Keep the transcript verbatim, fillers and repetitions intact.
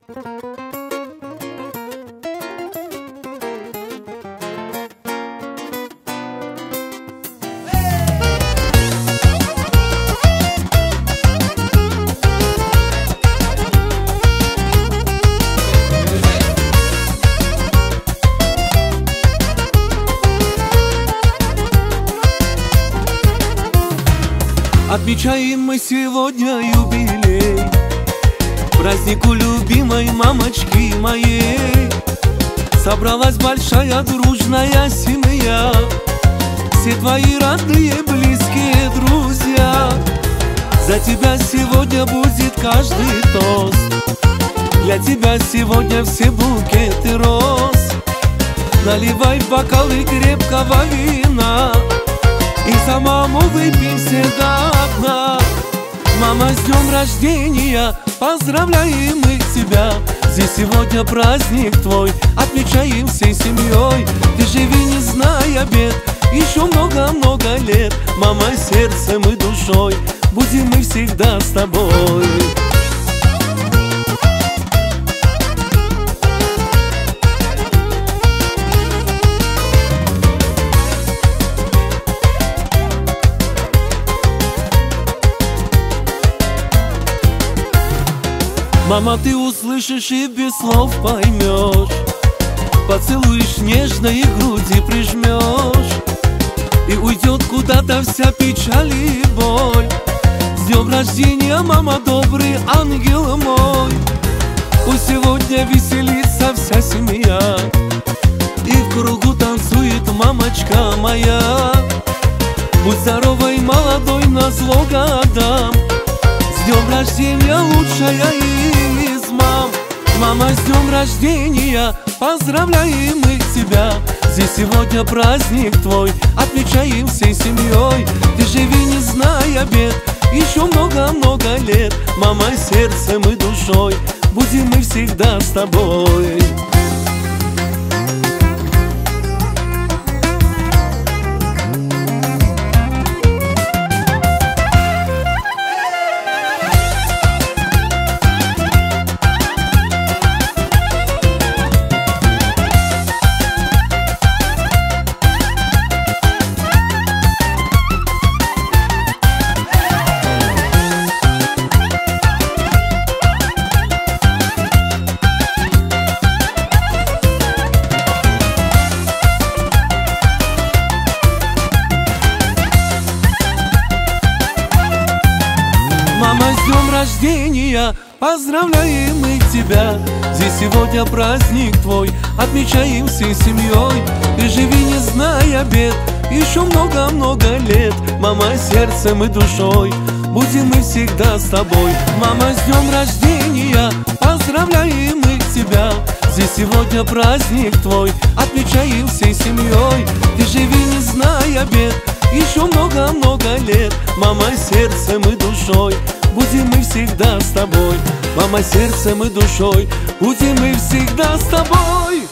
Отмечаем мы сегодня юбилей, празднику любимой мамочки моей. Собралась большая дружная семья, все твои родные, близкие друзья. За тебя сегодня будет каждый тост, для тебя сегодня все букеты роз. Наливай бокалы крепкого вина и за маму выпьем все до дна. Мама, с днем рождения, поздравляем мы тебя. Здесь сегодня праздник твой, отмечаем всей семьей. Ты живи, не зная бед, еще много-много лет. Мама, сердцем и душой, будем мы всегда с тобой. Мама, ты услышишь и без слов поймешь, поцелуешь нежно и груди прижмешь, и уйдет куда-то вся печаль и боль. С днем рождения, мама, добрый ангел мой. Пусть сегодня веселится вся семья, и в кругу танцует мамочка моя. Будь здоровой, молодой, назло годам. С днем рождения, лучшая из мам. Мама, с днем рождения, поздравляем мы тебя. Здесь сегодня праздник твой, отмечаем всей семьей. Ты живи, не зная бед, еще много-много лет. Мама, сердцем и душой, будем мы всегда с тобой. Мама, с днем рождения, поздравляем мы тебя. Здесь сегодня праздник твой, отмечаем всей семьей. Ты живи, не зная бед, еще много-много лет. Мама, сердцем и душой, будем мы всегда с тобой. Мама, с днем рождения, поздравляем мы тебя. Здесь сегодня праздник твой, отмечаем всей семьей. Ты живи, не зная бед, еще много-много лет. Мама, сердцем и душой, будем мы всегда с тобой. Мама, сердцем и душой, будем мы всегда с тобой.